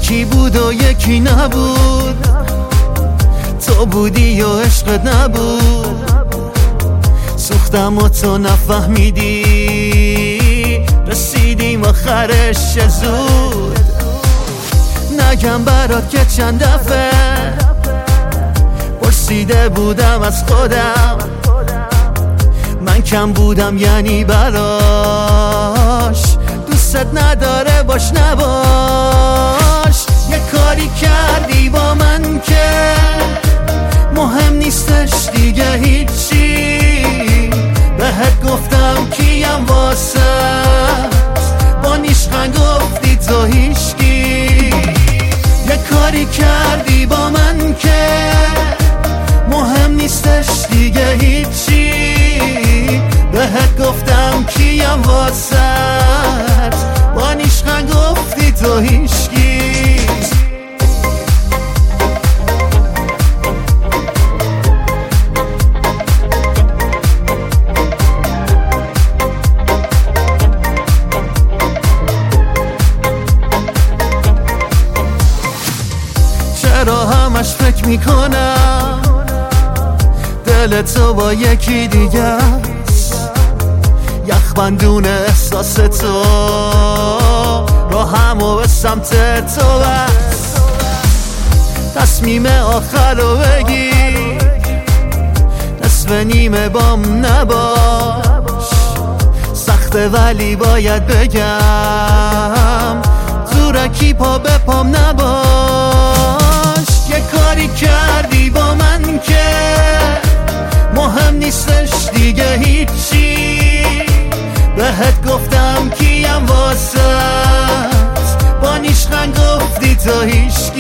یکی بود و یکی نبود، تو بودی و عشقت نبود. سوختم و تو نفهمیدی، رسیدیم آخرش زود. نگم برات که چند دفعه پرسیده بودم از خودم، من کم بودم یعنی براش. دوست نداره باش نباش. یه کاری کردی با من که مهم نیستش دیگه هیچی. بهت گفتم کیم واسه، با نیشخند گفتی تو هیچکی. یه کاری کردی با من که مهم نیستش دیگه هیچی. بهت گفتم کیم واسه، با نیشخند گفتی تو هیچکی. چرا همش فکر میکنم دل تو با یکی دیگه است. یخبندون احساس تو رو همو به سمت تو بست. تصمیم آخر رو بگیر، نصف نیمه بام نباش. سخته ولی باید بگم، زورکی پا به پام نباش. یه کاری کردی با من که مهم نیستش دیگه هیچی. بهت گفتم کیم واسه، با نیشخند گفتی تو هیچکی.